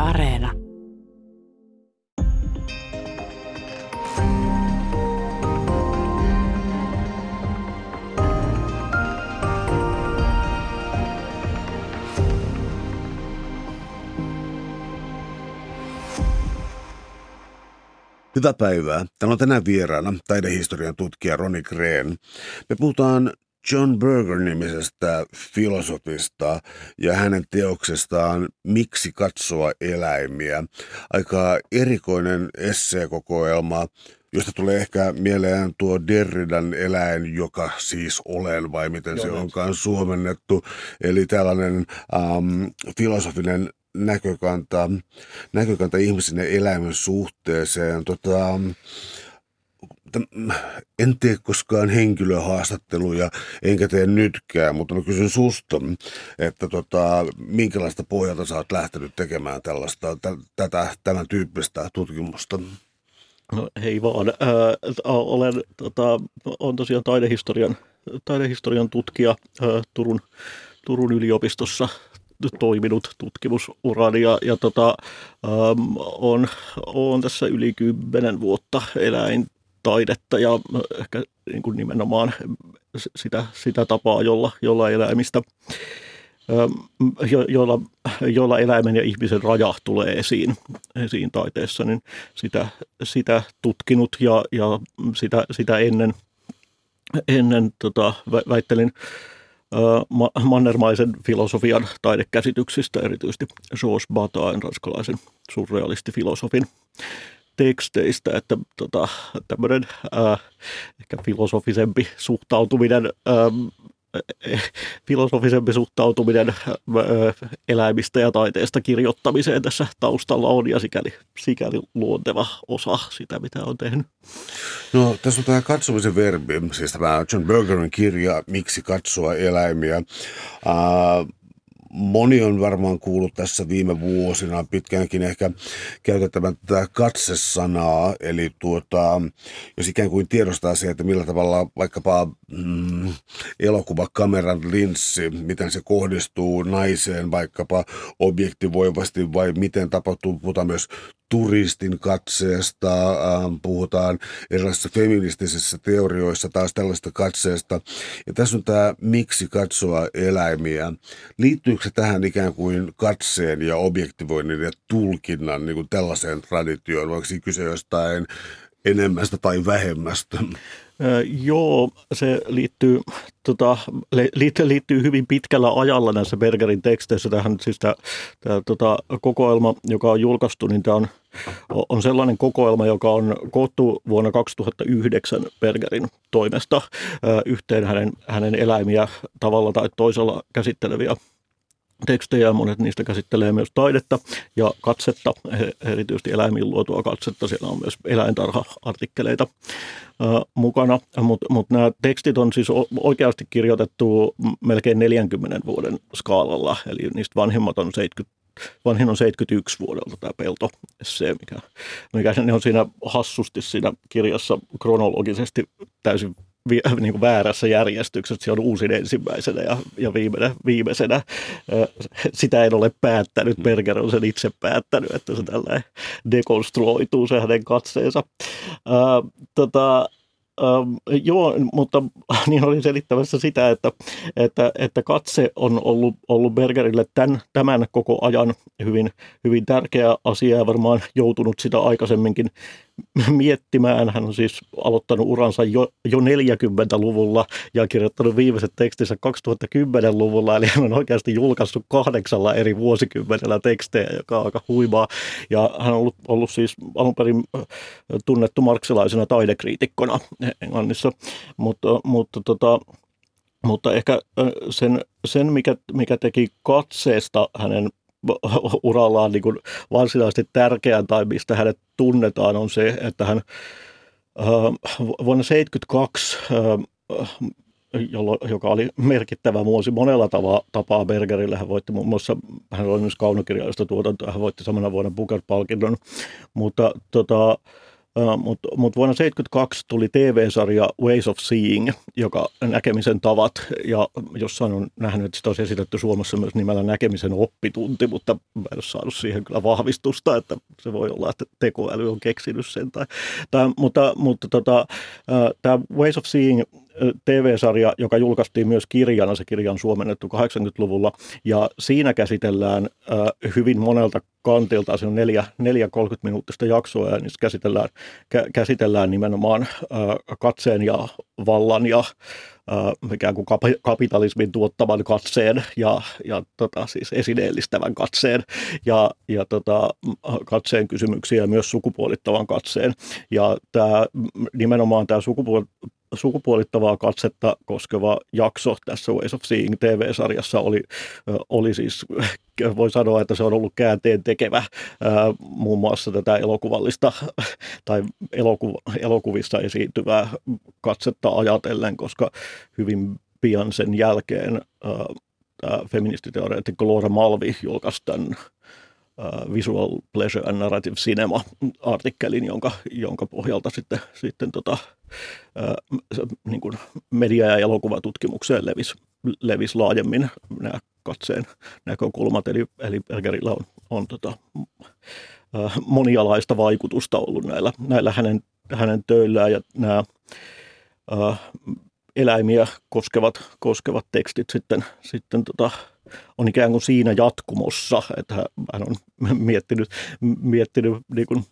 Areena. Hyvää päivää. Täällä on tänään vieraana taidehistorian tutkija Roni Green. Me puhutaan John Berger-nimisestä filosofista ja hänen teoksestaan Miksi katsoa eläimiä. Aika erikoinen esseekokoelma, josta tulee ehkä mieleen tuo Derridan Eläin, joka siis olen, vai miten se onkaan suomennettu. Eli tällainen filosofinen näkökanta ihmisen ja eläimen suhteeseen. En tee koskaan henkilöhaastatteluja, enkä tee nytkään, mutta mä kysyn susta, että minkälaista pohjalta sä oot lähtenyt tekemään tämän tyyppistä tutkimusta? No hei vaan. Olen tosiaan taidehistorian tutkija Turun yliopistossa toiminut tutkimusurani ja on tässä yli 10 vuotta eläintaidetta ja ehkä niin kuin nimenomaan sitä tapaa, jolla eläimistä, jolla eläimen ja ihmisen raja tulee esiin taiteessa, niin sitä tutkinut ja sitä ennen väittelin mannermaisen filosofian taidekäsityksistä, erityisesti Georges Bataille, ranskalaisen surrealistifilosofin teksteistä, että tämmöinen ehkä filosofisempi suhtautuminen eläimistä ja taiteesta kirjoittamiseen tässä taustalla on ja sikäli luonteva osa sitä, mitä on tehnyt. No tässä on tämä katsomisen verbi, siis tämä John Bergerin kirja Miksi katsoa eläimiä. Moni on varmaan kuullut tässä viime vuosina pitkäänkin ehkä käytettävän tätä katsesanaa, eli jos ikään kuin tiedostaa se, että millä tavalla vaikkapa elokuvakameran linssi, miten se kohdistuu naiseen vaikkapa objektivoivasti vai miten tapahtuu, puhutaan myös turistin katseesta, puhutaan erilaisissa feministisissä teorioissa taas tällaista katseesta. Ja tässä on tämä Miksi katsoa eläimiä. Liittyykö se tähän ikään kuin katseen ja objektivoinnin ja tulkinnan niin kuin tällaiseen traditioon, vai onko siinä kyse jostain enemmästä tai vähemmästä? Joo, se liittyy hyvin pitkällä ajalla näissä Bergerin teksteissä. Tähän siis tämä kokoelma, joka on julkaistu, niin tämä on sellainen kokoelma, joka on koottu vuonna 2009 Bergerin toimesta yhteen hänen eläimiä tavalla tai toisella käsitteleviä tekstejä. Monet niistä käsittelee myös taidetta ja katsetta, erityisesti eläimiin luotua katsetta. Siellä on myös eläintarha-artikkeleita mukana, mutta nämä tekstit on siis oikeasti kirjoitettu melkein 40 vuoden skaalalla, eli niistä vanhin on 71 vuodelta tämä Pelto-essee, mikä ne on siinä hassusti siinä kirjassa kronologisesti täysin niin kuin väärässä järjestyksessä. Se on uusin ensimmäisenä ja viimeisenä. Sitä en ole päättänyt. Berger on sen itse päättänyt, että se tällainen dekonstruoituu se hänen katseensa. Joo, mutta niin olin selittämässä sitä, että katse on ollut Bergerille tämän koko ajan hyvin, hyvin tärkeä asia ja varmaan joutunut sitä aikaisemminkin miettimään. Hän on siis aloittanut uransa jo 40-luvulla ja kirjoittanut viimeiset tekstinsä 2010-luvulla, eli hän on oikeasti julkaissut 8 eri vuosikymmenellä tekstejä, joka on aika huimaa. Ja hän on ollut siis alun perin tunnettu marxilaisena taidekriitikkona Englannissa, mutta ehkä sen mikä teki katseesta hänen urallaan niin kuin varsinaisesti tärkeän tai mistä hänet tunnetaan on se, että hän vuonna 1972, joka oli merkittävä vuosi monella tapaa Bergerille. Hän voitti muun muassa, hän oli myös kaunokirjallista tuotantoa, hän voitti samana vuonna Booker-palkinnon, mutta Mutta vuonna 1972 tuli TV-sarja Ways of Seeing, joka näkemisen tavat, ja jossain on nähnyt, että sitä olisi esitetty Suomessa myös nimellä näkemisen oppitunti, mutta mä en ole saanut siihen kyllä vahvistusta, että se voi olla, että tekoäly on keksinyt sen. Tämä Ways of Seeing TV-sarja, joka julkaistiin myös kirjana, se kirja on suomennettu 80-luvulla, ja siinä käsitellään hyvin monelta kantilta, se on 30 minuuttista jaksoa, ja niissä käsitellään nimenomaan katseen ja vallan ja ikään kuin kapitalismin tuottaman katseen ja siis esineellistävän katseen ja katseen kysymyksiä ja myös sukupuolittavan katseen. Ja nimenomaan tämä sukupuolittavaa katsetta koskeva jakso tässä Ways of Seeing TV-sarjassa oli siis, voi sanoa, että se on ollut käänteen tekevä muun muassa tätä elokuvallista tai elokuvissa esiintyvää katsetta ajatellen, koska hyvin pian sen jälkeen tämä feministiteoreetikko Laura Mulvey julkaisi tämän Visual Pleasure and Narrative Cinema-artikkelin, jonka pohjalta sitten niin kuin media- ja elokuvatutkimukseen levisi laajemmin nämä katseen näkökulmat. Eli Bergerillä on monialaista vaikutusta ollut näillä hänen töillään, ja nämä eläimiä koskevat tekstit sitten on ikään kuin siinä jatkumossa, että hän on miettinyt niin kuin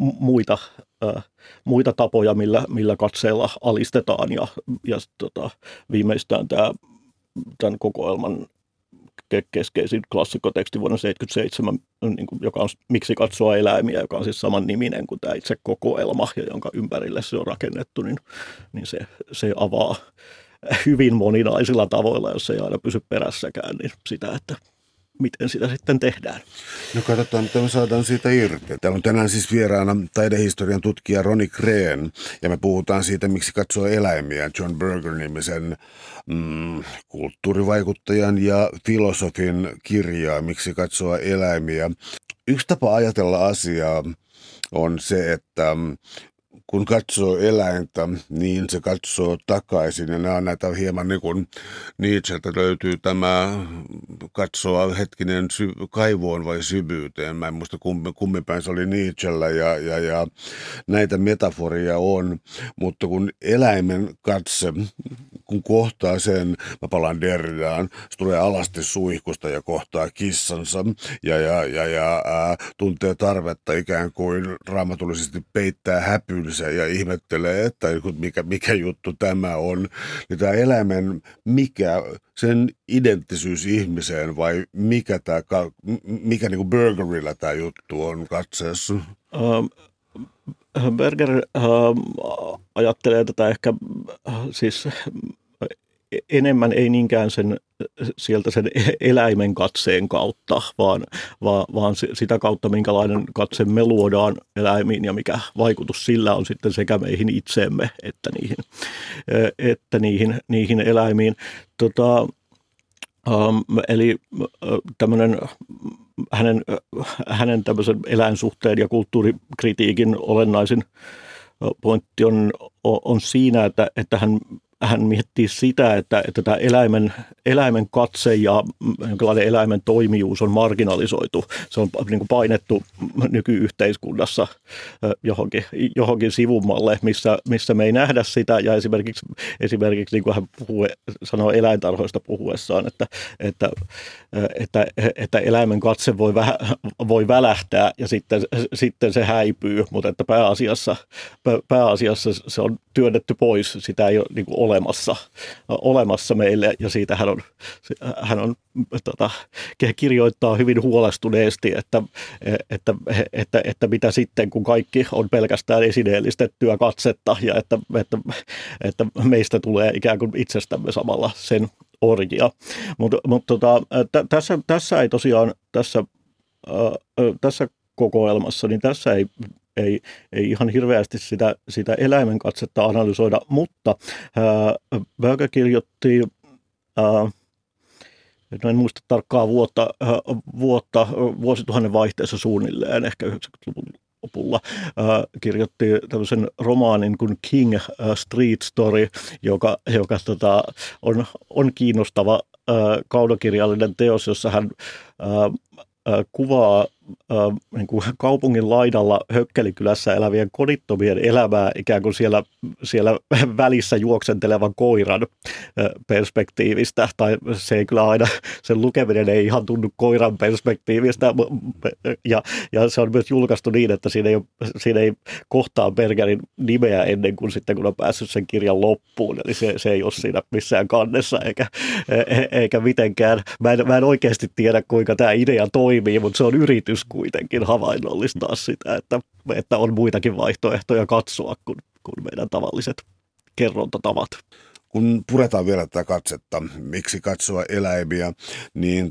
muita tapoja, millä katseella alistetaan, ja viimeistään tämän kokoelman keskeisin klassikkoteksti vuonna 1977, niin joka on Miksi katsoa eläimiä, joka on siis saman niminen kuin tämä itse kokoelma, ja jonka ympärille se on rakennettu, niin se avaa hyvin moninaisilla tavoilla, jos ei aina pysy perässäkään, niin sitä, että miten sitä sitten tehdään. No katsotaan, mitä me saadaan siitä irti. Täällä on tänään siis vieraana taidehistorian tutkija Roni Kreen, ja me puhutaan siitä, miksi katsoo eläimiä, John Berger-nimisen kulttuurivaikuttajan ja filosofin kirjaa, miksi katsoa eläimiä. Yksi tapa ajatella asiaa on se, että kun katsoo eläintä, niin se katsoo takaisin. Ja nämä on näitä hieman niin kuin Nietzscheltä löytyy tämä katsoa hetkinen kaivoon vai syvyyteen. Mä en muista kumminpäin se oli Nietzschellä ja näitä metaforia on. Mutta kun eläimen katse, kun kohtaa sen, mä palaan Derridaan, se tulee alasti suihkusta ja kohtaa kissansa ja tuntee tarvetta ikään kuin raamatullisesti peittää häpynsä ja ihmettelee, että mikä juttu tämä on, niin tämä eläimen sen identtisyys ihmiseen vai mikä niin kuin Bergerillä tämä juttu on katseessa? Berger ajattelee tätä ehkä siis enemmän ei niinkään sieltä sen eläimen katseen kautta, vaan sitä kautta, minkälainen katse me luodaan eläimiin ja mikä vaikutus sillä on sitten sekä meihin itseemme että niihin eläimiin. Eli tämmöinen hänen tämmöisen eläinsuhteen ja kulttuurikritiikin olennaisin pointti on siinä, että hän miettii sitä, että tämä eläimen katse ja jonkinlainen eläimen toimijuus on marginalisoitu. Se on niin kuin painettu nykyyhteiskunnassa johonkin sivummalle, missä me ei nähdä sitä. Ja esimerkiksi niin kuin hän sanoo eläintarhoista puhuessaan, että eläimen katse voi välähtää ja sitten se häipyy, mutta että pääasiassa se on työnnetty pois. Sitä ei ole niin kuin olemassa meille, ja siitä hän kirjoittaa hyvin huolestuneesti, että mitä sitten, kun kaikki on pelkästään esineellistettyä katsetta, ja että meistä tulee ikään kuin itsestämme samalla sen orjia. Mutta tässä ei tosiaan tässä kokoelmassa, niin tässä ei ihan hirveästi sitä eläimen katsetta analysoida, mutta Berger kirjoitti, en muista tarkkaa vuotta vuosituhannen vaihteessa suunnilleen, ehkä 90-luvun lopulla kirjoitti tämmöisen romaanin kuin King Street Story, joka on kiinnostava kaunokirjallinen teos, jossa hän kuvaa niin kuin kaupungin laidalla Hökkelikylässä elävien kodittomien elämää ikään kuin siellä välissä juoksentelevan koiran perspektiivistä. Tai se ei kyllä aina, sen lukeminen ei ihan tunnu koiran perspektiivistä. Ja se on myös julkaistu niin, että siinä ei kohtaa Bergerin nimeä ennen kuin sitten, kun on päässyt sen kirjan loppuun. Eli se ei ole siinä missään kannessa eikä mitenkään. Mä en oikeasti tiedä, kuinka tämä idea toimii, mutta se on yritys kuitenkin havainnollistaa sitä, että on muitakin vaihtoehtoja katsoa kuin meidän tavalliset kerrontatavat. Kun puretaan vielä tätä katsetta, miksi katsoa eläimiä, niin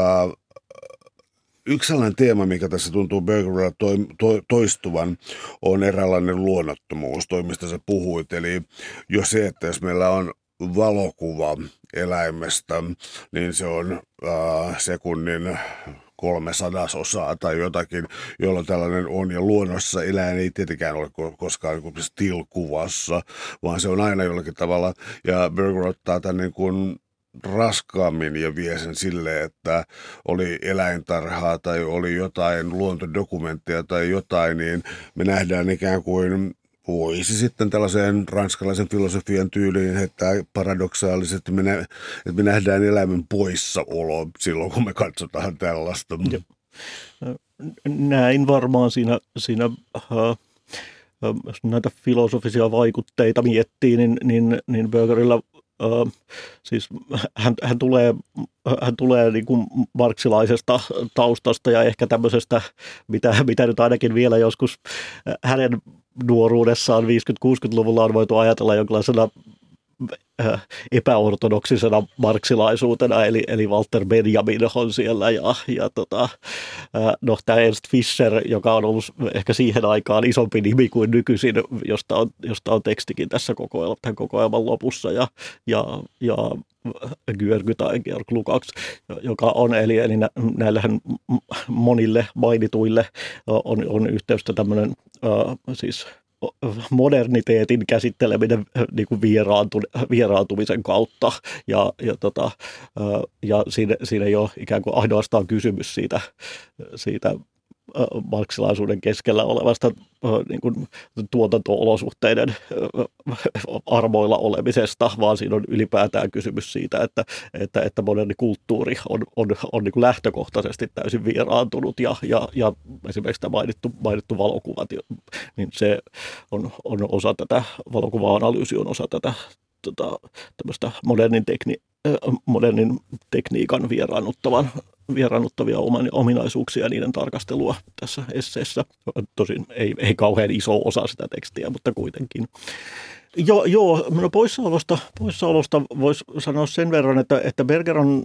yksi sellainen teema, mikä tässä tuntuu Bergerilla toistuvan, on eräänlainen luonnottomuus, toi mistä sä puhuit. Eli jo se, että jos meillä on valokuva eläimestä, niin se on sekunnin 3/100 tai jotakin, jolloin tällainen on. Ja luonnossa eläin ei tietenkään ole koskaan niin still-kuvassa, vaan se on aina jollakin tavalla. Ja Berger ottaa tämän niin kuin raskaammin ja vie sen silleen, että oli eläintarhaa tai oli jotain luontodokumenttia tai jotain, niin me nähdään ikään kuin voisi sitten tällaiseen ranskalaisen filosofian tyyliin, että paradoksaalisesti me nähdään eläimen poissaolo silloin, kun me katsotaan tällaista. Näin varmaan siinä jos näitä filosofisia vaikutteita miettii, niin Bergerillä siis hän tulee niin kuin marksilaisesta taustasta ja ehkä tämmöisestä, mitä nyt ainakin vielä joskus hänen nuoruudessaan 50-60-luvulla on voitu ajatella jonkinlaisena epäortodoksisena marksilaisuutena, eli Walter Benjamin on siellä ja tämä Ernst Fischer, joka on ollut ehkä siihen aikaan isompi nimi kuin nykyisin, josta on tekstikin tässä tämän kokoelman lopussa ja György tai Georg Lukács, joka on, eli näillähän monille mainituille on yhteystä tämmöinen siis moderniteetin käsitteleminen niin kuin vieraantumisen kautta ja siinä ei ole ikään kuin ainoastaan kysymys siitä marksilaisuuden keskellä olevasta niin kuin tuotanto-olosuhteiden armoilla olemisesta, vaan siinä on ylipäätään kysymys siitä, että moderni kulttuuri on niin kuin lähtökohtaisesti täysin vieraantunut ja esimerkiksi tämä mainittu valokuva, niin se on osa tätä, valokuva-analyysi on osa tätä tämmöistä modernin tekniikan vieraannuttavia ominaisuuksia ja niiden tarkastelua tässä esseessä. Tosin ei kauhean iso osa sitä tekstiä, mutta kuitenkin. Joo, no poissaolosta voisi sanoa sen verran, että Berger on,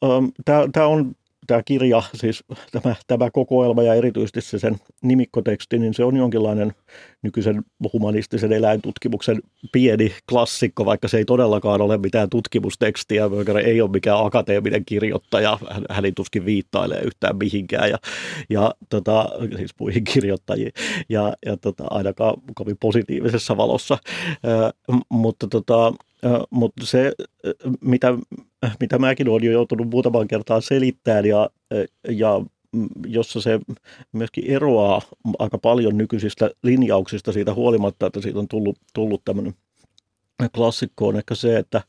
tämä kirja, siis tämä kokoelma ja erityisesti se sen nimikkoteksti, niin se on jonkinlainen nykyisen humanistisen eläintutkimuksen pieni klassikko, vaikka se ei todellakaan ole mitään tutkimustekstiä. Berger ei ole mikään akateeminen kirjoittaja, hän ei tuskin viittailee yhtään mihinkään siis muihin kirjoittajiin ja ainakaan kovin positiivisessa valossa, mutta se, mitä mäkin olen jo joutunut muutaman kertaan selittämään ja jossa se myöskin eroaa aika paljon nykyisistä linjauksista siitä huolimatta, että siitä on tullut tämmöinen klassikko, on ehkä se, että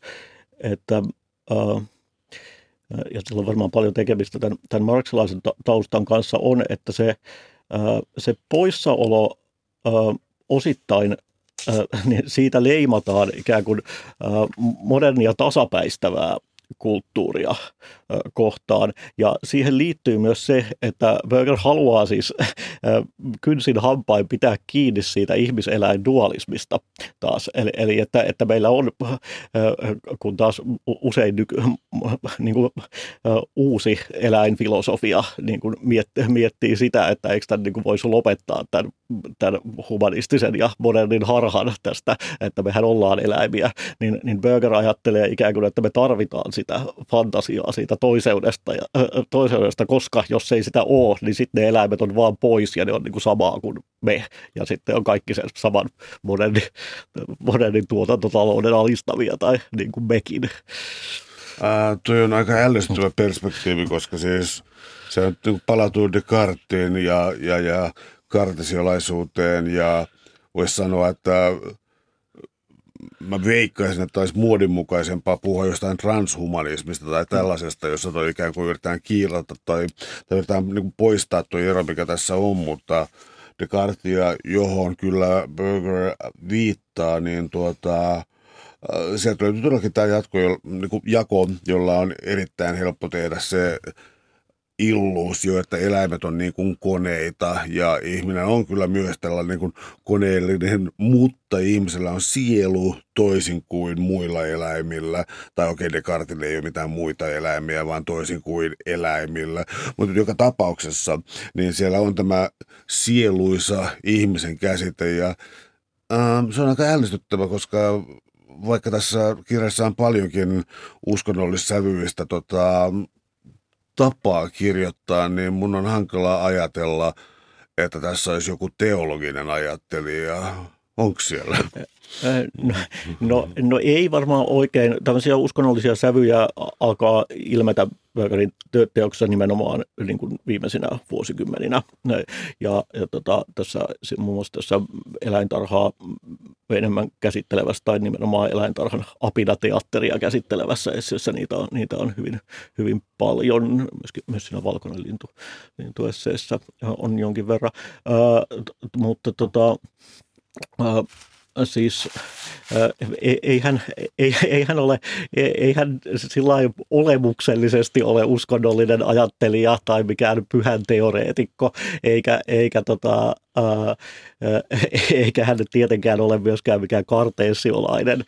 ja sillä on varmaan paljon tekemistä tämän marksilaisen taustan kanssa, on, että se poissaolo osittain niin siitä leimataan ikään kuin modernia tasapäistävää kulttuuria kohtaan. Ja siihen liittyy myös se, että Berger haluaa siis kynsin hampain pitää kiinni siitä ihmiseläin-dualismista taas. Eli että meillä on, kun taas usein niin kuin, uusi eläinfilosofia niin kuin miettii sitä, että eikö tämän niin kuin voisi lopettaa tämän humanistisen ja modernin harhan tästä, että mehän ollaan eläimiä, niin Berger ajattelee ikään kuin, että me tarvitaan sitä fantasiaa, siitä toiseudesta, koska jos ei sitä ole, niin sitten ne eläimet on vaan pois ja ne on niin kuin samaa kuin me. Ja sitten on kaikki sen saman modernin tuotantotalouden alistamia tai niin kuin mekin. Tuo on aika ällistyvä perspektiivi, koska siis se palautuu Descartesiin ja kartesiolaisuuteen ja voisi sanoa, että mä veikkaisin, että olisi muodinmukaisempaa puhua jostain transhumanismista tai tällaisesta, jossa toi ikään kuin yritetään kiilata tai yritetään niin kuin poistaa tuo ero, mikä tässä on, mutta Descartesia, johon kyllä Berger viittaa, niin sieltä löytyy todellakin tämä jako, jolla on erittäin helppo tehdä se illuusio, että eläimet on niin kuin koneita ja ihminen on kyllä myös tällainen niin kuin koneellinen, mutta ihmisellä on sielu toisin kuin muilla eläimillä. Tai okei, Descartesilla ei ole mitään muita eläimiä, vaan toisin kuin eläimillä. Mutta joka tapauksessa, niin siellä on tämä sieluisa ihmisen käsite ja se on aika ällistyttävä, koska vaikka tässä kirjassa on paljonkin uskonnollissävyistä tapaa kirjoittaa, niin mun on hankala ajatella, että tässä olisi joku teologinen ajattelija. Onko siellä? No ei varmaan oikein. Tämmöisiä uskonnollisia sävyjä alkaa ilmetä Bergerin teoksessa nimenomaan niin kuin viimeisinä vuosikymmeninä. Tässä, muun muassa tässä eläintarhaa enemmän käsittelevässä tai nimenomaan eläintarhan apinateatteria käsittelevässä esseessä niitä on hyvin, hyvin paljon. Myös siinä Valkoinen lintu esseessä on jonkin verran. Siis ei hän sillä olemuksellisesti ole uskonnollinen ajattelija tai mikään pyhän teoreetikko, eikä hän tietenkään ole myöskään mikään karteesiolainen.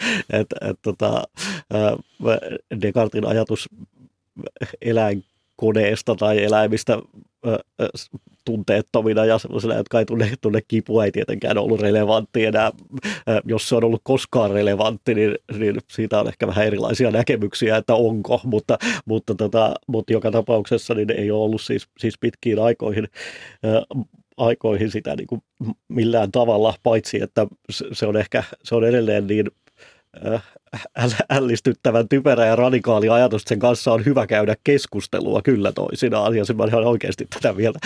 Descartesin ajatus eläinkoneesta tai eläimistä tunteettomina ja sellaisena, jotka ei tunne kipua, ei tietenkään ollut relevantti enää. Jos se on ollut koskaan relevantti, niin siitä on ehkä vähän erilaisia näkemyksiä, että onko, mutta joka tapauksessa niin ei ole ollut siis pitkiin aikoihin sitä niin kuin millään tavalla, paitsi että se on edelleen niin ällistyttävän typerä ja radikaali ajatus, että sen kanssa on hyvä käydä keskustelua kyllä toisinaan, ja mä olen oikeasti tätä mieltä.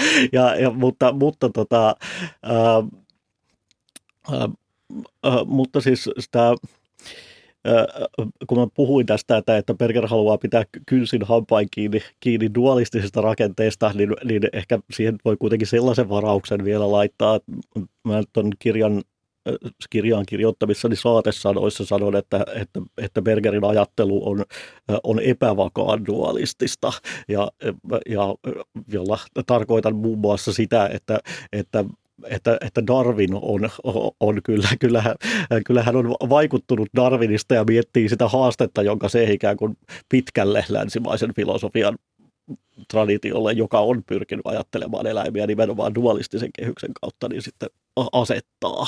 Mutta siis sitä, kun mä puhuin tästä, että Berger haluaa pitää kynsin hampain kiinni dualistisesta rakenteesta, niin ehkä siihen voi kuitenkin sellaisen varauksen vielä laittaa. Mä tuon kirjaan kirjoittamissani saatesanoissa sanon, että Bergerin ajattelu on epävakaan dualistista, ja jolla tarkoitan muun muassa sitä, että Darwin on kyllähän on vaikuttunut Darwinista ja miettii sitä haastetta, jonka se ikään kuin pitkälle länsimaisen filosofian traditiolle, joka on pyrkinyt ajattelemaan eläimiä nimenomaan dualistisen kehyksen kautta, niin sitten asettaa.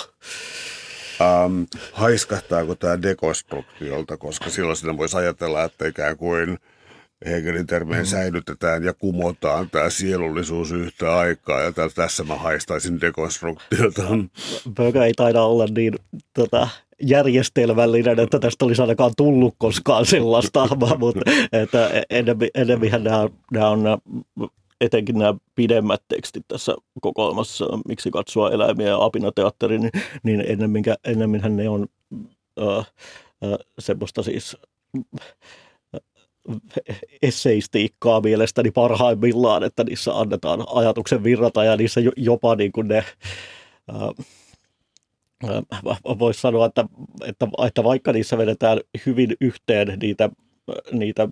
Haiskahtaako tämä dekonstruktiolta, koska silloin sitä voisi ajatella, että ikään kuin Hegelin termeen säilytetään ja kumotaan tämä sielullisuus yhtä aikaa, ja tässä mä haistaisin dekonstruktiota. Berger ei taida olla niin järjestelmällinen, että tästä olisi ainakaan tullut koskaan sellaista, mutta ennemminhän nämä on etenkin nämä pidemmät tekstit tässä kokoelmassa, miksi katsoa eläimiä ja apinateatteri, niin ennemminhän ne on semmoista siis esseistiikkaa mielestäni parhaimmillaan, että niissä annetaan ajatuksen virrata ja niissä jopa niin kuin ne voisi sanoa, että vaikka niissä vedetään hyvin yhteen niitä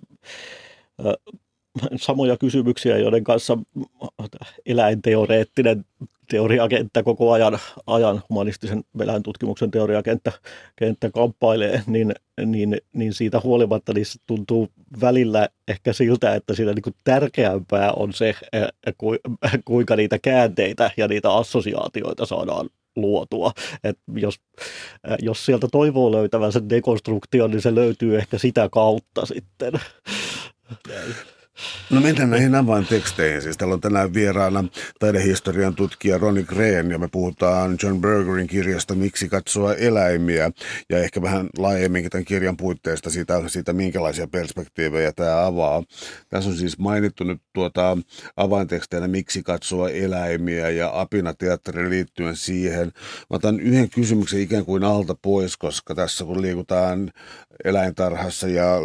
samoja kysymyksiä, joiden kanssa eläinteoreettinen teoriakenttä koko ajan humanistisen eläintutkimuksen teoriakenttä kamppailee, niin siitä huolimatta niissä tuntuu välillä ehkä siltä, että siinä niin kuin tärkeämpää on se, kuinka niitä käänteitä ja niitä assosiaatioita saadaan luotua. Et jos sieltä toivoo löytävän sen dekonstruktion, niin se löytyy ehkä sitä kautta sitten. No mennään näihin avainteksteihin. Siis täällä on tänään vieraana taidehistorian tutkija Ronnie Green ja me puhutaan John Bergerin kirjasta Miksi katsoa eläimiä ja ehkä vähän laajemminkin tämän kirjan puitteista siitä minkälaisia perspektiivejä tämä avaa. Tässä on siis mainittu nyt avainteksteinä Miksi katsoa eläimiä ja Apina-teatteri liittyen siihen. Mä otan yhden kysymyksen ikään kuin alta pois, koska tässä kun liikutaan eläintarhassa ja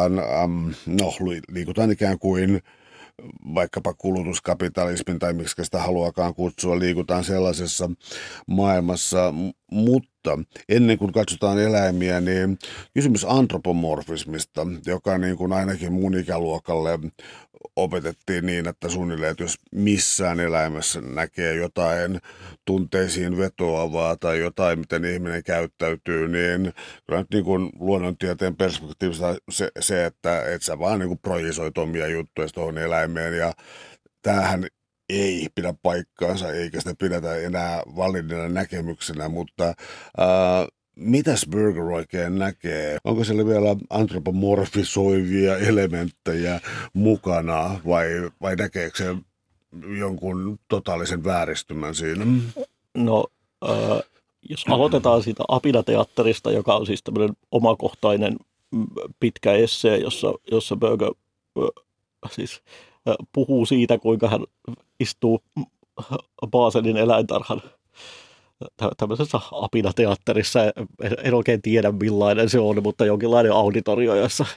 liikutaan ikään kuin vaikkapa kulutuskapitalismin tai miksi sitä haluakaan kutsua, liikutaan sellaisessa maailmassa, mutta ennen kuin katsotaan eläimiä, niin kysymys antropomorfismista, joka niin kuin ainakin mun ikäluokalle opetettiin niin, että suunnilleen, että jos missään eläimessä näkee jotain tunteisiin vetoavaa tai jotain, miten ihminen käyttäytyy, niin kyllä nyt niin kuin luonnontieteen perspektiivistä se että sä vaan niin kuin projisoit omia juttuja tuohon eläimeen ja tämähän ei pidä paikkaansa eikä sitä pidetä enää validina näkemyksenä, mutta mitäs Berger oikein näkee? Onko siellä vielä antropomorfisoivia elementtejä mukana vai näkeekö se jonkun totaalisen vääristymän siinä? No, jos aloitetaan siitä Apina-teatterista, joka on siis tämmöinen omakohtainen pitkä essee, jossa Berger siis puhuu siitä, kuinka hän istuu Baselin eläintarhan tämmöisessä Apina-teatterissa. En oikein tiedä millainen se on, mutta jonkinlainen auditorio,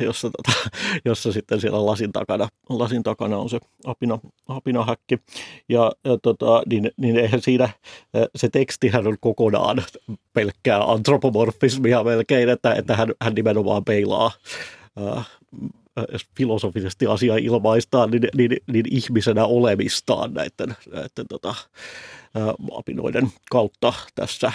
jossa sitten siellä lasin takana on se apinahäkki. Niin eihän siinä, se tekstihän on kokonaan pelkkää antropomorfismia melkein, että hän nimenomaan peilaa filosofisesti asiaa ilmaistaan, niin ihmisenä olemistaan näiden apinoiden kautta tässä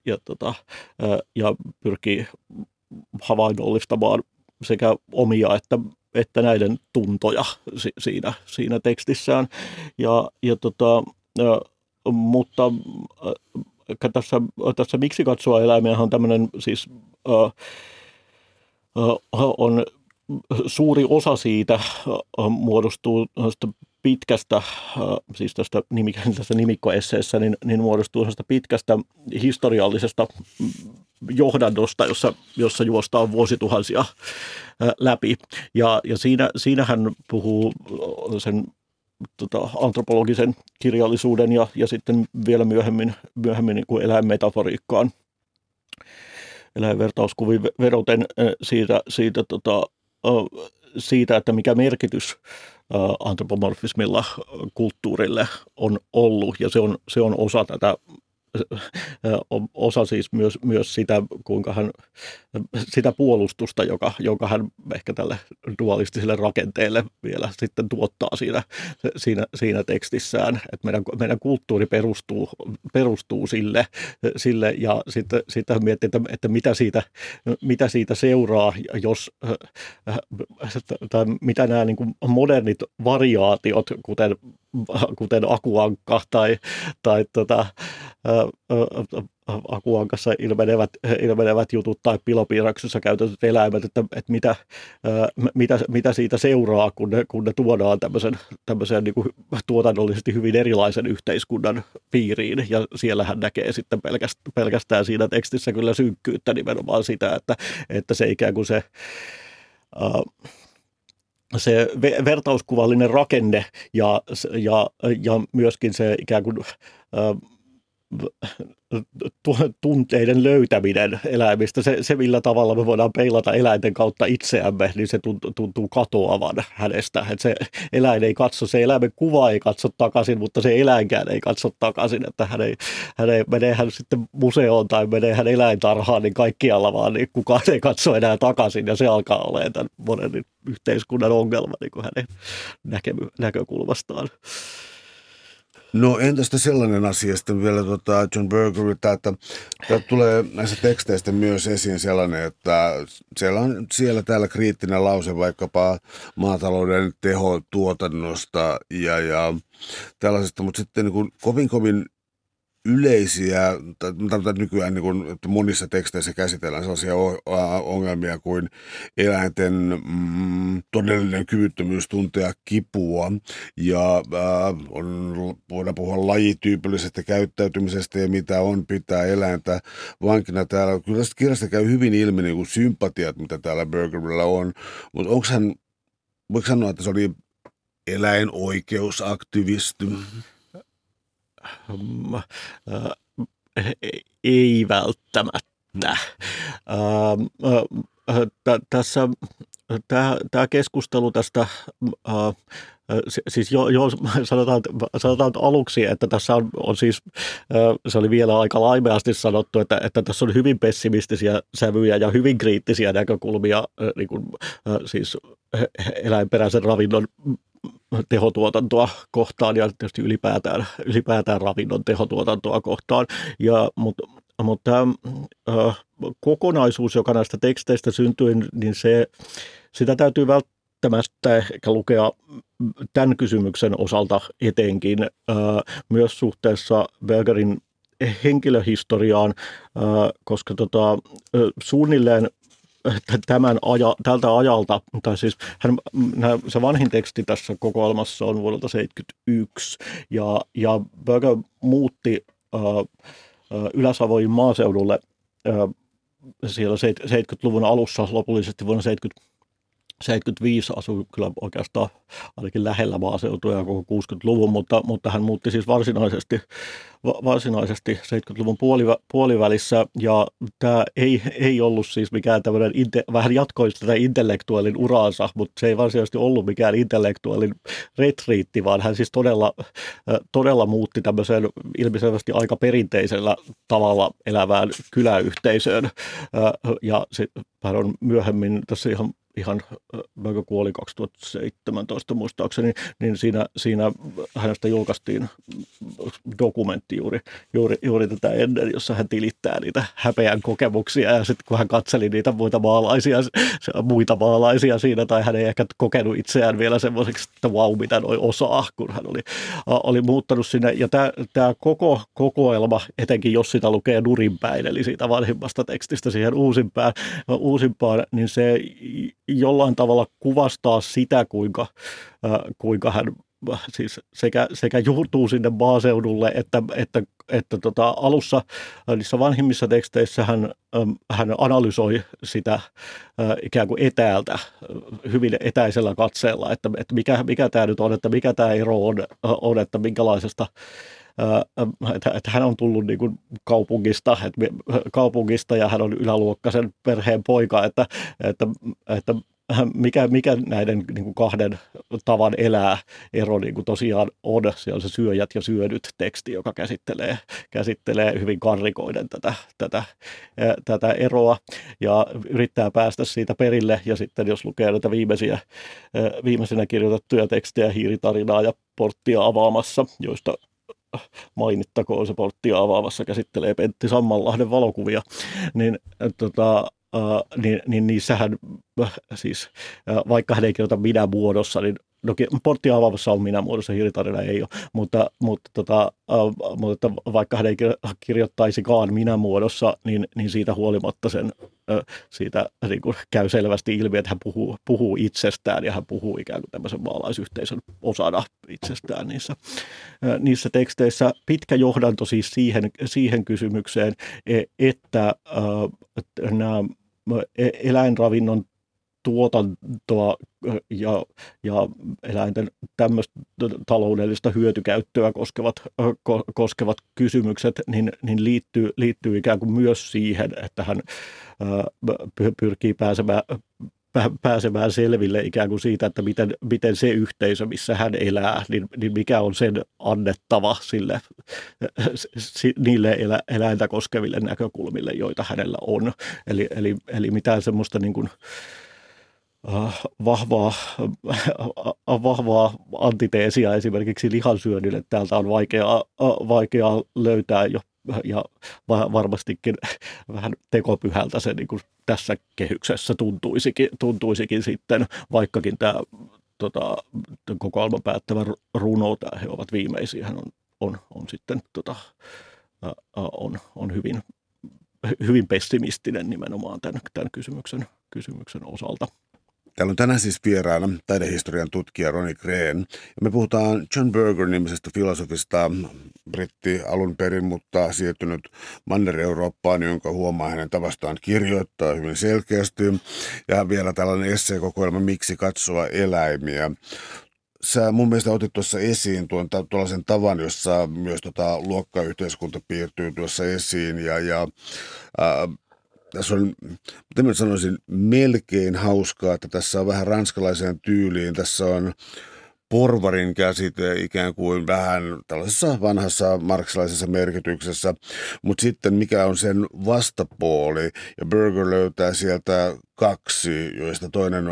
ja pyrkii havainnollistamaan sekä omia että näiden tuntoja siinä tekstissään. Mutta tässä Miksi katsoa eläimiä on tämmöinen siis on suuri osa siitä muodostuu pitkästä, siis tästä nimikkoesseessä, niin muodostuu pitkästä historiallisesta johdannosta, jossa juostaan vuosituhansia läpi. Ja siinä hän puhuu sen antropologisen kirjallisuuden ja sitten vielä myöhemmin niin kuin eläinmetaforiikkaan, eläinvertauskuviin vedoten siitä, että mikä merkitys antropomorfismilla kulttuurille on ollut, ja se on osa tätä, osa siis myös sitä, kuinka sitä puolustusta, jonka hän ehkä tälle dualistiselle rakenteelle vielä sitten tuottaa siinä tekstissään, että meidän kulttuuri perustuu sille ja sitten miettii, että mitä siitä seuraa, jos tai mitä nämä niin kuin modernit variaatiot, kuten akuankka tai akuankassa ilmenevät jutut tai pilopiirroksessa käytetyt eläimet, että mitä siitä seuraa, kun ne tuodaan tämmöiseen niin kuin tuotannollisesti hyvin erilaisen yhteiskunnan piiriin. Ja siellä hän näkee sitten pelkästään siinä tekstissä kyllä synkkyyttä nimenomaan sitä, että se ikään kuin se vertauskuvallinen rakenne ja myöskin se ikään kuin tunteiden löytäminen eläimistä, se millä tavalla me voidaan peilata eläinten kautta itseämme, niin se tuntuu katoavan hänestä. Että se eläin ei katso, se eläimen kuva ei katso takaisin, mutta se eläinkään ei katso takaisin. Että menee hän sitten museoon tai menee hän eläintarhaan, niin kaikkialla vaan niin kukaan ei katso enää takaisin, ja se alkaa olemaan tämän modernin yhteiskunnan ongelma niin kuin hänen näkökulmastaan. No entäs sellainen asia sitten vielä John Bergeriltä, että tulee näissä teksteistä myös esiin sellainen, että siellä täällä kriittinen lause vaikkapa maatalouden tehotuotannosta ja tällaisesta, mutta sitten niin kuin kovin yleisiä, tai nykyään niin kuin, että monissa teksteissä käsitellään sellaisia ongelmia kuin eläinten todellinen kyvyttömyys tuntea kipua ja voidaan puhua lajityypillisestä käyttäytymisestä ja mitä on pitää eläintä vankina täällä. Kyllä tästä kirjasta käy hyvin ilmi niin kuin sympatiat, mitä täällä Bergerillä on, mutta voiko sanoa, että se oli eläinoikeusaktivisti? Ei välttämättä. Tässä tämä keskustelu tästä, siis sanotaan aluksi, että tässä on siis, se oli vielä aika laimeasti sanottu, että tässä on hyvin pessimistisiä sävyjä ja hyvin kriittisiä näkökulmia niin kuin, siis eläinperäisen ravinnon tehotuotantoa kohtaan ja tietysti ylipäätään ravinnon tehotuotantoa kohtaan. Mutta tämä kokonaisuus, joka näistä teksteistä syntyi, niin sitä täytyy välttämättä ehkä lukea tämän kysymyksen osalta etenkin myös suhteessa Bergerin henkilöhistoriaan, koska suunnilleen tältä ajalta, tai siis se vanhin teksti tässä kokoelmassa on vuodelta 1971, ja Berger muutti Ylä-Savoin maaseudulle siellä 70-luvun alussa, lopullisesti vuonna 1975 asui kyllä oikeastaan ainakin lähellä maaseutua ja koko 60-luvun, mutta hän muutti siis varsinaisesti 70-luvun puolivälissä, ja tämä ei ollut siis mikään tämmöinen, vähän jatkoi tätä intellektuaalin uraansa, mutta se ei varsinaisesti ollut mikään intellektuaalin retriitti, vaan hän siis todella muutti tämmöiseen ilmiselvästi aika perinteisellä tavalla elävään kyläyhteisöön, ja hän on myöhemmin tässä ihan Berger kuoli 2017 muistaakseni, niin siinä hänestä julkaistiin dokumentti juuri tätä ennen, jossa hän tilittää niitä häpeän kokemuksia, ja sitten kun hän katseli niitä muita maalaisia siinä, tai hän ei ehkä kokenut itseään vielä semmoiseksi, että vau, mitä noi osaa, kun hän oli muuttanut sinne, ja tämä koko kokoelma, etenkin jos sitä lukee nurinpäin, eli siitä vanhimmasta tekstistä siihen uusimpaan, niin se jollain tavalla kuvastaa sitä, kuinka hän siis sekä juurtuu sinne maaseudulle, että alussa niissä vanhimmissa teksteissä hän analysoi sitä ikään kuin etäältä, hyvin etäisellä katseella, että mikä tämä nyt on, että mikä tämä ero on, että minkälaisesta, että hän on tullut niin kuin kaupungista ja hän on yläluokkaisen perheen poika, että mikä näiden niin kuin kahden tavan elää ero niin kuin tosiaan on. Siellä on se syöjät ja syödyt -teksti, joka käsittelee hyvin karrikoiden tätä eroa ja yrittää päästä siitä perille. Ja sitten jos lukee näitä viimeisenä kirjoitettuja tekstejä, Hiiritarinaa ja Porttia avaamassa, joista mainittakoon se Porttia avaamassa käsittelee Pentti Sammanlahden valokuvia, niin niissähän siis, vaikka hän ei kirjoita minä muodossa, niin Porttia avaamassa on minä muodossa, Hiiritarina ei ole, mutta vaikka hän ei kirjoittaisikaan minä muodossa, niin siitä huolimatta siitä niin kuin käy selvästi ilmi, että hän puhuu itsestään ja hän puhuu ikään kuin tämmöisen maalaisyhteisön osana itsestään niissä teksteissä. Pitkä johdanto siis siihen kysymykseen, että nämä eläinravinnon tuotantoa ja eläinten tämmöistä taloudellista hyötykäyttöä koskevat kysymykset niin liittyy ikään kuin myös siihen, että hän pyrkii pääsemään selville ikään kuin siitä, että miten se yhteisö, missä hän elää, niin mikä on sen annettava niille eläintä koskeville näkökulmille, joita hänellä on. Eli mitään semmoista niin kuin vahvaa antiteesia esimerkiksi lihansyönnille täältä on vaikeaa löytää ja varmastikin vähän tekopyhältä se niin kuin tässä kehyksessä tuntuisikin sitten, vaikkakin tämä kokoelman päättävä runo, he ovat viimeisiä, hän on sitten on hyvin pessimistinen nimenomaan tämän kysymyksen osalta. Täällä on tänään siis vieraana taidehistorian tutkija Ronnie Green. Ja me puhutaan John Berger-nimisestä filosofista, britti alun perin, mutta siirtynyt Manner-Eurooppaan, jonka huomaa hänen tavastaan kirjoittaa hyvin selkeästi. Ja vielä tällainen esseekokoelma Miksi katsoa eläimiä. Sä mun mielestä otit tuossa esiin tuollaisen tavan, jossa myös luokkayhteiskunta piirtyy tuossa esiin tässä on, mitä mä sanoisin, melkein hauskaa, että tässä on vähän ranskalaiseen tyyliin. Tässä on porvarin käsite ikään kuin vähän tällaisessa vanhassa marksilaisessa merkityksessä, mutta sitten mikä on sen vastapuoli, ja Berger löytää sieltä kaksi, joista toinen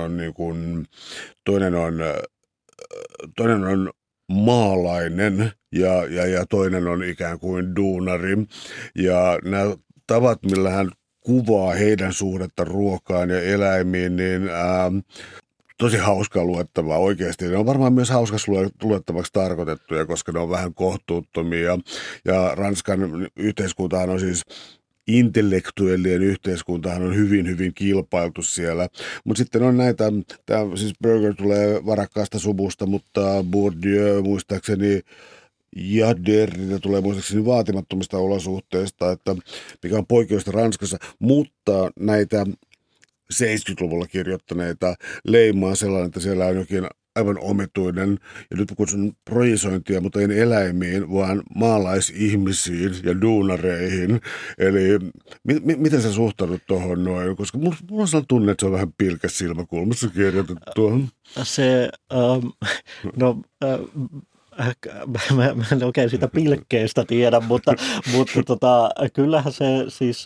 on maalainen ja toinen on ikään kuin duunari, ja nämä tavat, millä hän kuvaa heidän suhdetta ruokaan ja eläimiin, niin tosi hauskaa luettavaa oikeasti. Ne on varmaan myös hauskas luettavaksi tarkoitettuja, koska ne on vähän kohtuuttomia. Ja Ranskan yhteiskuntahan on siis intellektuellien yhteiskuntahan on hyvin, hyvin kilpailtu siellä. Mutta sitten on näitä, siis Berger tulee varakkaasta suvusta, mutta Bourdieu muistaakseni ja Derrida tulee muistaakseni vaatimattomista olosuhteista, että mikä on poikkeusta Ranskassa, mutta näitä 70-luvulla kirjoittaneita leimaa sellainen, että siellä on jokin aivan omituinen, ja nyt kutsun projisointia, mutta en eläimiin, vaan maalaisihmisiin ja duunareihin. Eli miten sä suhtaudut tuohon noin? Koska mulla on sellainen tunne, että se on vähän pilkäs silmäkulmassa kirjoitettua. Mä en oikein sitä pilkkeestä tiedä, mutta kyllähän se siis,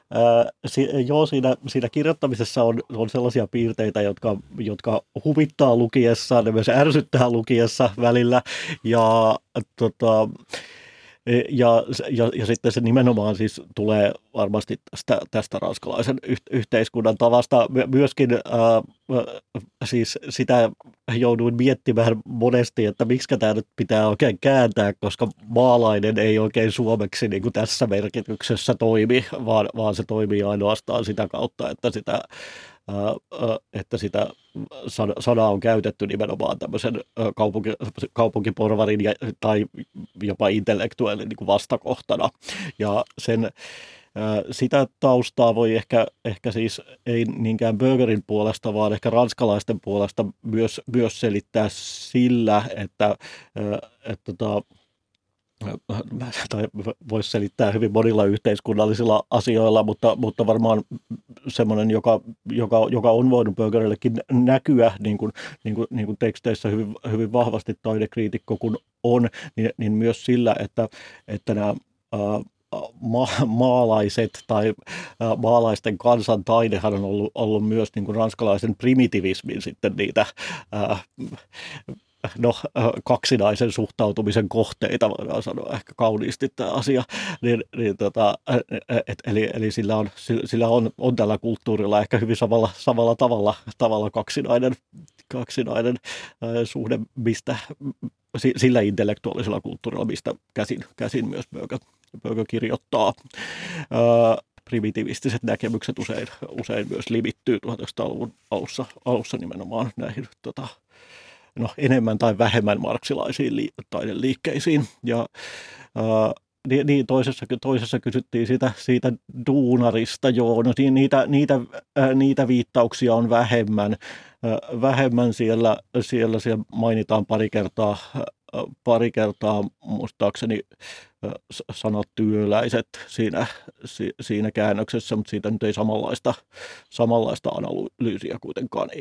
siinä kirjoittamisessa on sellaisia piirteitä, jotka huvittaa lukiessa, ne myös ärsyttää lukiessa välillä, ja sitten se nimenomaan siis tulee varmasti tästä ranskalaisen yhteiskunnan tavasta. Myöskin siis sitä jouduin miettimään monesti, että miksi tämä nyt pitää oikein kääntää, koska maalainen ei oikein suomeksi niin kuin tässä merkityksessä toimi, vaan se toimii ainoastaan sitä kautta, että sitä sanaa on käytetty nimenomaan tämmöisen kaupunkiporvarin tai jopa intellektuellin niin kuin vastakohtana. Ja sitä taustaa voi ehkä siis ei niinkään Bergerin puolesta, vaan ehkä ranskalaisten puolesta myös selittää sillä, että tai voisi selittää hyvin monilla yhteiskunnallisilla asioilla, mutta varmaan semmoinen, joka on voinut Bergerillekin näkyä niin kuin teksteissä hyvin vahvasti taidekriitikko kun on, niin myös sillä, että nämä maalaiset tai maalaisten kansan taidehan on ollut myös niin kuin ranskalaisen primitivismin sitten niitä kaksinaisen suhtautumisen kohteita, voidaan sanoa ehkä kauniisti tämä asia, eli sillä on tällä kulttuurilla ehkä hyvin samalla tavalla kaksinainen suhde, mistä sillä intellektuaalisella kulttuurilla, mistä käsin myös Berger kirjoittaa. Primitivistiset näkemykset usein myös limittyy 1900-luvun alussa nimenomaan näihin enemmän tai vähemmän marksilaisiin taideliikkeisiin. Ja niin toisessa kysyttiin siitä duunarista, joo, no niitä viittauksia on vähemmän siellä mainitaan pari kertaa muistaakseni sanat työläiset siinä käännöksessä, mutta siitä nyt ei samanlaista analyysiä kuitenkaan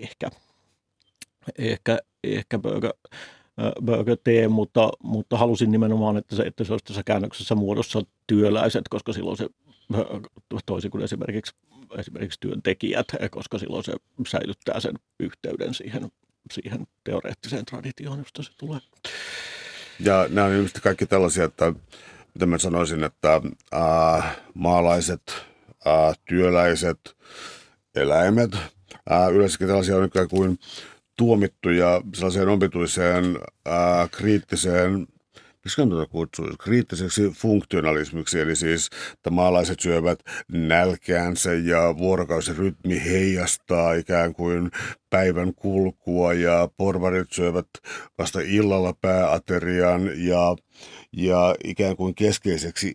ehkä Berger tee, mutta halusin nimenomaan, että se olisi tässä käännöksessä muodossa työläiset, koska silloin se toisin kuin esimerkiksi työntekijät, koska silloin se säilyttää sen yhteyden siihen teoreettiseen traditioon, josta se tulee. Ja nämä on ilmeisesti kaikki tällaisia, että mitä mä sanoisin, että maalaiset, työläiset, eläimet, yleensäkin tällaisia on ikään kuin tuomittuja sellaiseen omituiseen kriittiseen Miksi tuota kutsuu kriittiseksi funktionalismiksi, eli siis, että maalaiset syövät nälkäänsä ja vuorokausirytmi heijastaa ikään kuin päivän kulkua ja porvarit syövät vasta illalla pääaterian ja ikään kuin keskeiseksi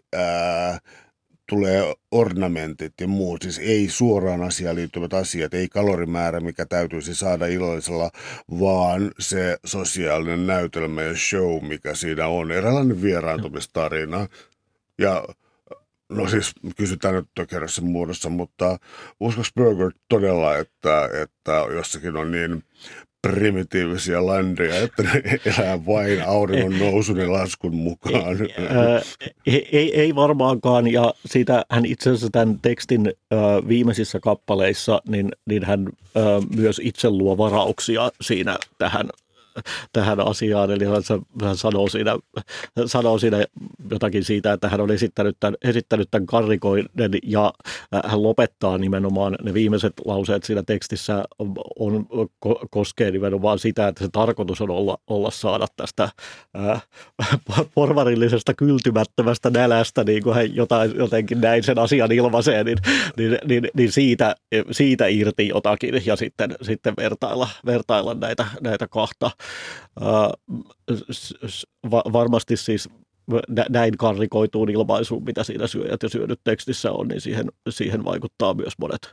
tulee ornamentit ja muut, siis ei suoraan asiaan liittyvät asiat, ei kalorimäärä, mikä täytyisi saada illallisella, vaan se sosiaalinen näytelmä ja show, mikä siinä on. Eräänlainen vieraantumistarina. Ja no siis kysytään nyt tökerrässä muodossa, mutta uskoisi Berger todella, että jossakin on niin primitiivisiä landeja, että ne elää vain auringon nousun ja laskun mukaan? Ei varmaankaan, ja siitä hän itse asiassa tämän tekstin viimeisissä kappaleissa, niin hän myös itse luo varauksia siinä tähän asiaan, eli hän sanoo siinä jotakin siitä, että hän on esittänyt tämän karrikoiden, ja hän lopettaa nimenomaan ne viimeiset lauseet siinä tekstissä koskee nimenomaan sitä, että se tarkoitus on saada tästä porvarillisesta kyltymättömästä nälästä, niin kuin hän jotenkin näin sen asian ilmaisee, niin siitä irti jotakin, ja sitten vertailla näitä kahta. Varmasti siis näin karrikoituun ilmaisuun, mitä siinä syöjät ja syönyt tekstissä on, niin siihen vaikuttaa myös monet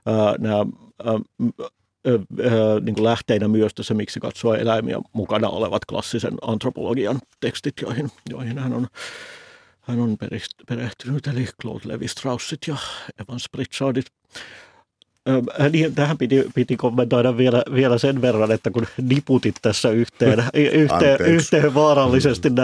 niin kuin lähteinä myös tässä Miksi katsoa eläimiä mukana olevat klassisen antropologian tekstit, joihin hän on perehtynyt, eli Claude Lévi-Straussit ja Evans Pritchardit. Niin, tähän piti kommentoida vielä sen verran, että kun niputit tässä yhteen vaarallisesti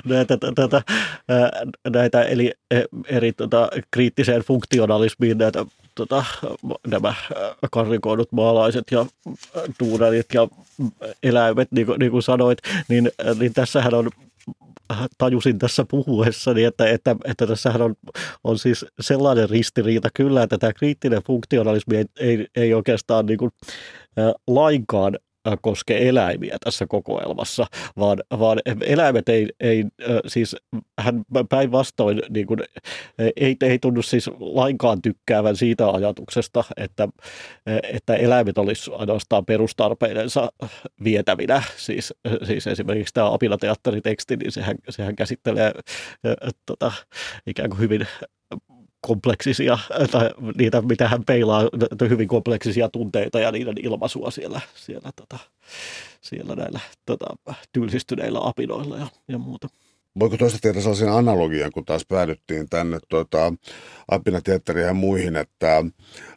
näitä eli eri kriittiseen funktionalismiin nämä karrikoidut maalaiset ja duunarit ja eläimet, niin kuin sanoit, niin tässähän on, tajusin tässä puhuessani, että tässähän on siis sellainen ristiriita kyllä, että tämä kriittinen funktionalismi ei oikeastaan niin kuin lainkaan koske eläimiä tässä kokoelmassa, vaan eläimet ei siis hän päinvastoin niin kuin, ei tunnu siis lainkaan tykkäävän siitä ajatuksesta, että eläimet olisi ainoastaan perustarpeidensa vietävinä. Siis esimerkiksi tämä apinateatteriteksti, niin sehän käsittelee ikään kuin hyvin kompleksisia, tai niitä, mitä hän peilaa, hyvin kompleksisia tunteita ja niiden ilmaisua siellä näillä tylsistyneillä apinoilla ja muuta. Voiko toista tehdä sellaisen analogian, kun taas päädyttiin tänne apinateatteriin ja muihin, että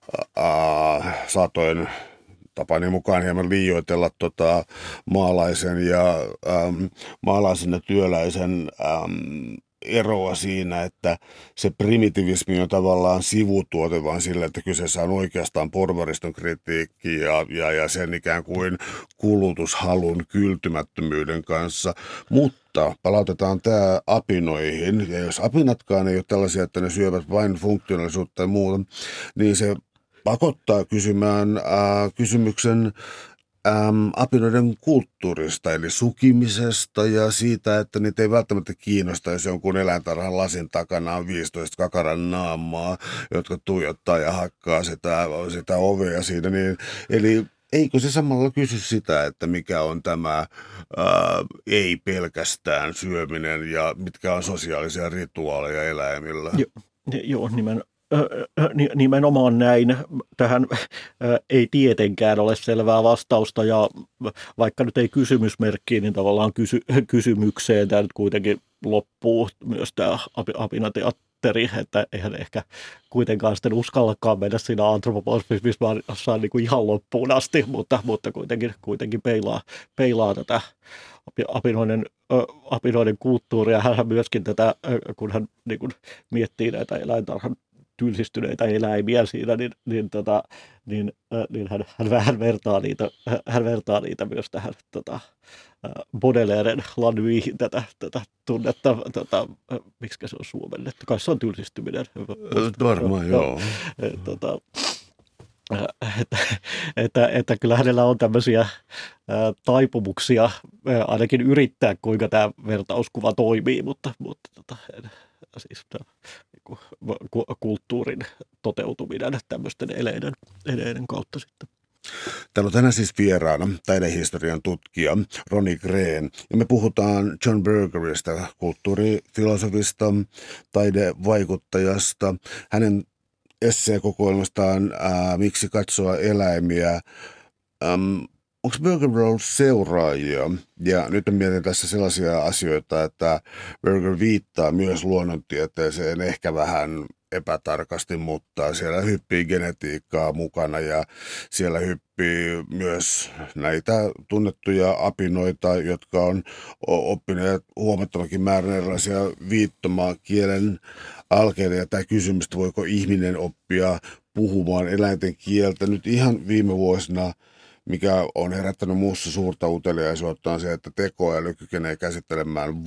saatoin tapani mukaan hieman liioitella maalaisen ja työläisen eroa siinä, että se primitivismi on tavallaan sivutuote vaan sillä, että kyseessä on oikeastaan porvariston kritiikki ja sen ikään kuin kulutushalun kyltymättömyyden kanssa. Mutta palautetaan tämä apinoihin, ja jos apinatkaan ei ole tällaisia, että ne syövät vain funktionaalisuutta ja muuta, niin se pakottaa kysymään kysymyksen apinoiden kulttuurista, eli sukimisesta ja siitä, että niitä ei välttämättä kiinnosta, jos jonkun eläintarhan lasin takana on 15 kakaran naamaa, jotka tuijottaa ja hakkaa sitä ovea siinä. Niin, eli eikö se samalla kysy sitä, että mikä on tämä ei pelkästään syöminen ja mitkä on sosiaalisia rituaaleja eläimillä? Joo, nimenomaan näin. Tähän ei tietenkään ole selvää vastausta, ja vaikka nyt ei kysymysmerkkiin, niin tavallaan kysymykseen tämä nyt kuitenkin loppuu myös tämä apinateatteri, että eihän ehkä kuitenkaan sitten uskallakaan mennä siinä antropomorfismissa niin kuin ihan loppuun asti, mutta kuitenkin peilaa tätä apinoiden kulttuuria. Hän myöskin tätä, kun hän niin kuin miettii näitä eläintarhan tylsistyneitä eläimiä siinä, niin hän vähän vertaa niitä myös tähän Baudelaireen La Nuihin tätä tunnetta, miksi se on suomennettu, kai se on tylsistyminen. Varmaan, joo. että kyllä hänellä on tämmöisiä taipumuksia ainakin yrittää, kuinka tämä vertauskuva toimii, mutta siis niin kulttuurin toteutuminen tämmöisten eleiden kautta sitten. Täällä on tänään siis vieraana taidehistorian tutkija Ronnie Green, ja me puhutaan John Bergeristä, kulttuurifilosofista, taidevaikuttajasta, hänen esseekokoelmastaan Miksi katsoa eläimiä. Onko Berger ollut seuraajia? Ja nyt mietin tässä sellaisia asioita, että Berger viittaa myös luonnontieteeseen ehkä vähän epätarkasti, mutta siellä hyppii genetiikkaa mukana ja siellä hyppii myös näitä tunnettuja apinoita, jotka on oppineet huomattavakin määrän erilaisia viittomakielen alkeita. Ja tämä kysymys, että voiko ihminen oppia puhumaan eläinten kieltä nyt ihan viime vuosina, mikä on herättänyt muussa suurta uteliaisuutta, on se, että tekoäly kykenee käsittelemään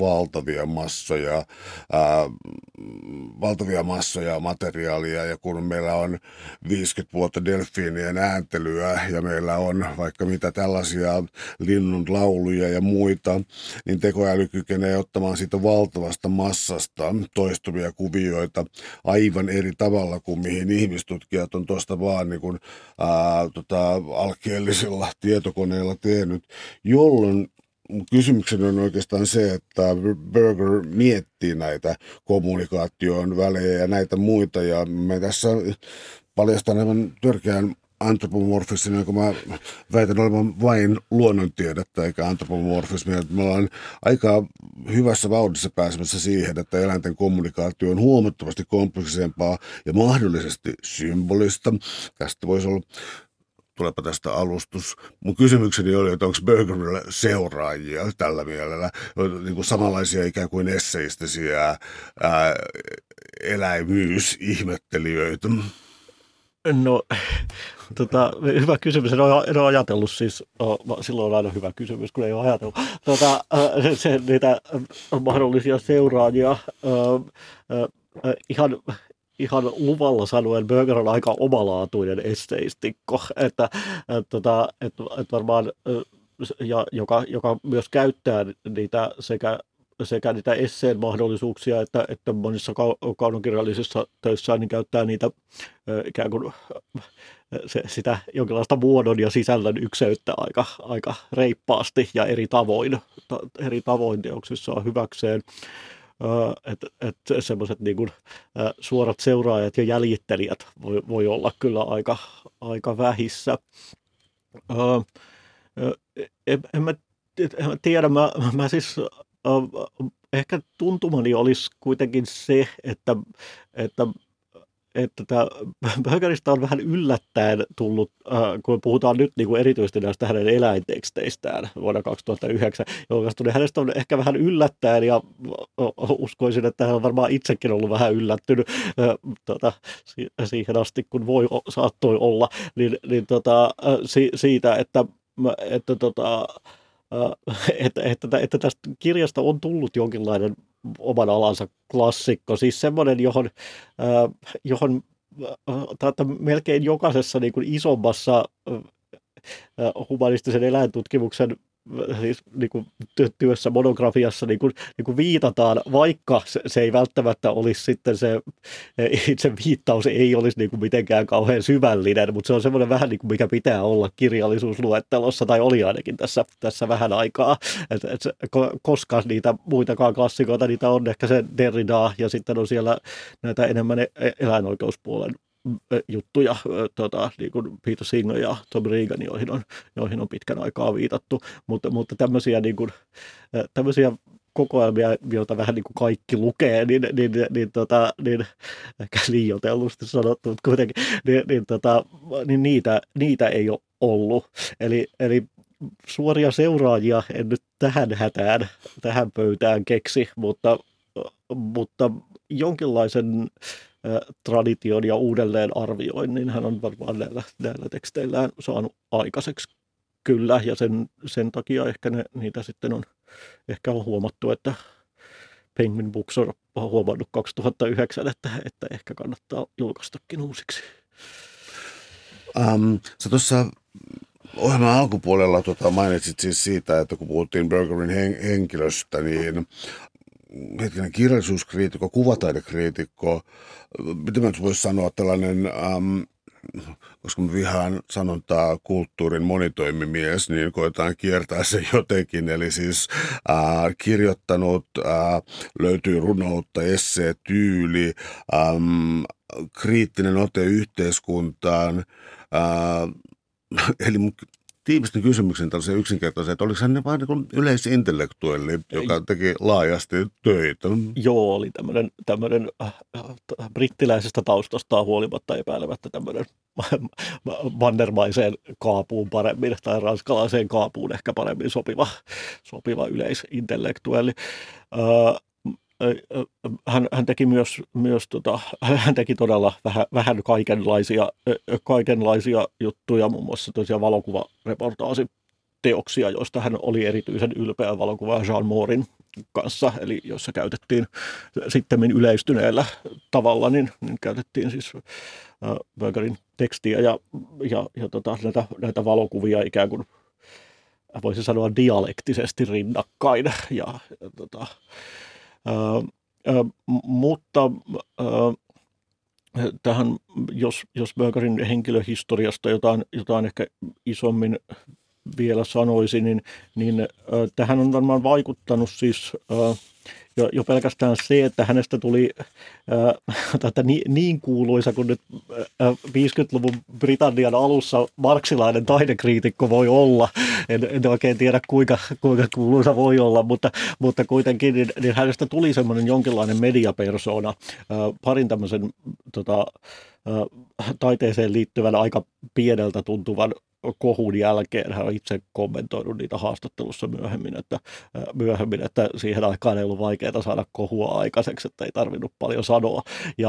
valtavia massoja materiaalia, ja kun meillä on 50 vuotta delfiinien ääntelyä ja meillä on vaikka mitä tällaisia linnun lauluja ja muita, niin tekoäly kykenee ottamaan siitä valtavasta massasta toistuvia kuvioita aivan eri tavalla kuin mihin ihmistutkijat on tuosta vaan niin kuin, alkeellisilla tietokoneella tehnyt, jolloin kysymykseni on oikeastaan se, että Berger miettii näitä kommunikaation välejä ja näitä muita, ja me tässä paljastan aivan törkeän antropomorfismia, kun mä väitän olevan vain luonnontiedettä eikä antropomorfismia. Me ollaan aika hyvässä vauhdissa pääsemässä siihen, että eläinten kommunikaatio on huomattavasti kompleksisempaa ja mahdollisesti symbolista. Tästä voisi olla tulepa tästä alustus. Mun kysymykseni oli, että onko Bergerillä seuraajia tällä mielellä, niin kuin samanlaisia ikään kuin esseistisiä eläimyysihmettelijöitä. No, hyvä kysymys. En ole ajatellut siis, silloin on aina hyvä kysymys, kun ei ole ajatellut niitä mahdollisia seuraajia. Ihan luvalla sanoen Berger on aika omalaatuinen esseistikko, että varmaan, joka myös käyttää niitä sekä niitä esseen mahdollisuuksia, että monissa kaunokirjallisissa töissään niin käyttää niitä ikään kuin sitä jonkinlaista muodon ja sisällön ykseyttä aika reippaasti ja eri tavoin teoksissaan hyväkseen. Että semmoiset niin kuin suorat seuraajat ja jäljittelijät voi olla kyllä aika vähissä. En mä tiedä, mä siis ehkä tuntumani olisi kuitenkin se, että tämä Bergeristä on vähän yllättäen tullut, kun puhutaan nyt niin kuin erityisesti näistä hänen eläinteksteistään vuonna 2009, julkaistui, hänestä on ehkä vähän yllättäen, ja uskoisin, että hän on varmaan itsekin ollut vähän yllättynyt siihen asti, kun saattoi olla, siitä, että tästä kirjasta on tullut jonkinlainen oman alansa klassikko, siis semmoinen, johon melkein jokaisessa niin kuin isommassa humanistisen eläintutkimuksen siis niin kuin työssä, monografiassa niin kuin viitataan, vaikka se ei välttämättä olisi sitten se itse viittaus ei olisi niin kuin mitenkään kauhean syvällinen, mutta se on semmoinen vähän niin kuin mikä pitää olla kirjallisuusluettelossa, tai oli ainakin tässä vähän aikaa, koska niitä muitakaan klassikoita, niitä on ehkä se Derrida, ja sitten on siellä näitä enemmän eläinoikeuspuolen juttuja, niin kuin Peter Singer ja Tom Regan, joihin on pitkän aikaa viitattu, mutta tämmöisiä, niin kuin, tämmöisiä kokoelmia, joita vähän niin kuin kaikki lukee, niin ehkä liioitellusti sanottu, mutta kuitenkin, niin niitä ei ole ollut. Eli suoria seuraajia en nyt tähän pöytään keksi, mutta jonkinlaisen tradition ja uudelleen arvioinnin hän on varmaan näillä teksteillään saanut aikaiseksi kyllä, ja sen takia ehkä niitä sitten on huomattu, että Penguin Books on huomannut 2009, että ehkä kannattaa julkaistakin uusiksi. Sä tuossa ohjelman alkupuolella mainitsit siis siitä, että kun puhuttiin Bergerin henkilöstä, niin hetkinen kirjallisuuskriitikko, kuvataidekriitikko, mitä mä voisi sanoa tällainen, koska mä vihaan sanontaa kulttuurin monitoimimies, niin koetaan kiertää se jotenkin. Eli siis kirjoittanut, löytyy runoutta, esseetyyli, kriittinen ote yhteiskuntaan. Eli mun tiivistin kysymyksen tällaisen yksinkertaisen, että oliko hän vain niin yleisintellektuelli, joka teki laajasti töitä? Joo, oli tämmöinen brittiläisestä taustastaan huolimatta epäilemättä tämmöinen mannermaiseen kaapuun paremmin tai ranskalaiseen kaapuun ehkä paremmin sopiva yleisintellektuelli. Hän teki myös hän teki todella vähän kaikenlaisia juttuja, muun muassa tosiaan valokuvareportaasiteoksia, joista hän oli erityisen ylpeä valokuva Jean Morin kanssa, eli jossa käytettiin sittemmin yleistyneellä tavalla, niin käytettiin siis Bergerin tekstiä ja näitä valokuvia ikään kuin voisi sanoa dialektisesti rinnakkain mutta tähän, jos Bergerin henkilöhistoriasta jotain ehkä isommin vielä sanoisi, niin tähän on varmaan vaikuttanut siis jo pelkästään se, että hänestä tuli niin kuuluisa kuin nyt 50-luvun Britannian alussa marksilainen taidekriitikko voi olla. En oikein tiedä, kuinka kuuluisa voi olla, mutta kuitenkin niin hänestä tuli semmoinen jonkinlainen mediapersona parin tämmöisen taiteeseen liittyvän aika pieneltä tuntuvan kohun jälkeen. Hän on itse kommentoinut niitä haastattelussa myöhemmin, että siihen aikaan ei ollut vaikeaa saada kohua aikaiseksi, että ei tarvinnut paljon sanoa.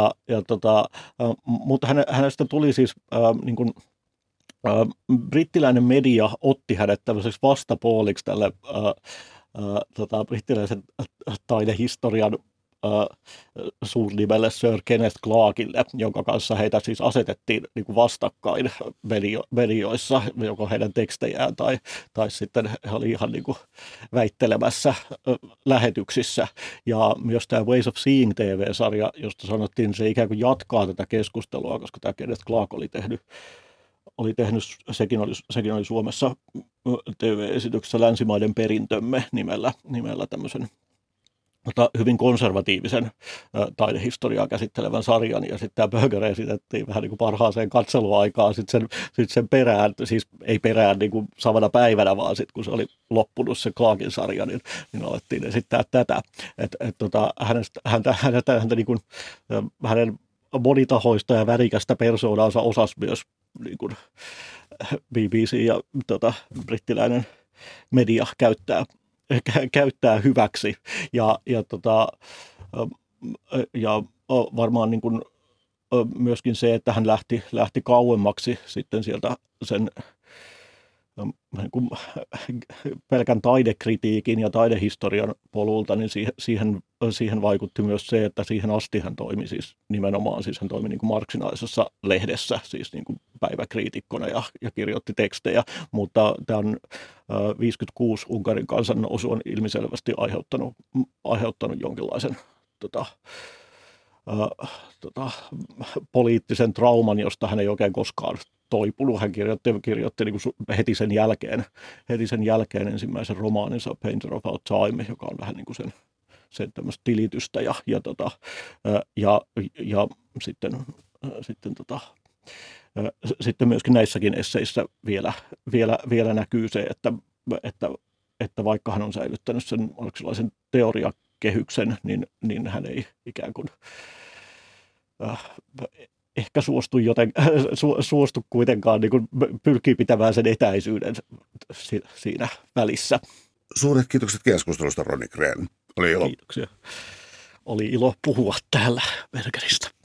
Mutta hänestä tuli siis niin kuin, brittiläinen media otti hänet tämmöiseksi vastapuoliksi tälle brittiläisen taidehistorian suurnimelle Sir Kenneth Clarkille, jonka kanssa heitä siis asetettiin niin kuin vastakkain medioissa, joko heidän tekstejään tai sitten he oli ihan niin kuin väittelemässä lähetyksissä. Ja myös tämä Ways of Seeing TV-sarja, josta sanottiin, se ikään kuin jatkaa tätä keskustelua, koska tämä Kenneth Clark oli tehnyt, sekin oli Suomessa TV-esityksessä Länsimaiden perintömme nimellä tämmöisen hyvin konservatiivisen taidehistoriaa käsittelevän sarjan, ja sitten tämä Berger esitettiin vähän niin kuin parhaaseen katseluaikaan sitten sen perään, siis ei perään niin kuin samana päivänä, vaan sitten kun se oli loppunut se Clarkin sarja, niin alettiin esittää tätä, että häntä niin kuin, hänen monitahoista ja värikästä persoonaansa osasi myös niin kuin BBC ja brittiläinen media käyttää hyväksi ja varmaan niin kuin myöskin se, että hän lähti kauemmaksi sitten sieltä sen niin kuin pelkän taidekritiikin ja taidehistorian polulta, niin siihen vaikutti myös se, että siihen asti hän toimi siis nimenomaan, siis hän toimi niin kuin marksinaisessa lehdessä, siis niin kuin päiväkriitikkona ja kirjoitti tekstejä, mutta tämän 56 Unkarin kansannousu on ilmiselvästi aiheuttanut jonkinlaisen poliittisen trauman, josta hän ei oikein koskaan toipunut. Hän kirjoitti niin kuin heti sen jälkeen ensimmäisen romaaninsa Painter of Our Time, joka on vähän niin kuin sen tämmöistä tilitystä ja sitten myöskin näissäkin esseissä vielä näkyy se, että vaikka hän on säilyttänyt sen marksilaisen teoriakehyksen, niin hän ei ikään kuin ehkä suostu kuitenkaan, niin kuin pyrkii pitämään sen etäisyyden siinä välissä. Suuret kiitokset keskustelusta, Roni Gren. Oli ilo. Kiitoksia. Oli ilo puhua täällä Bergeristä.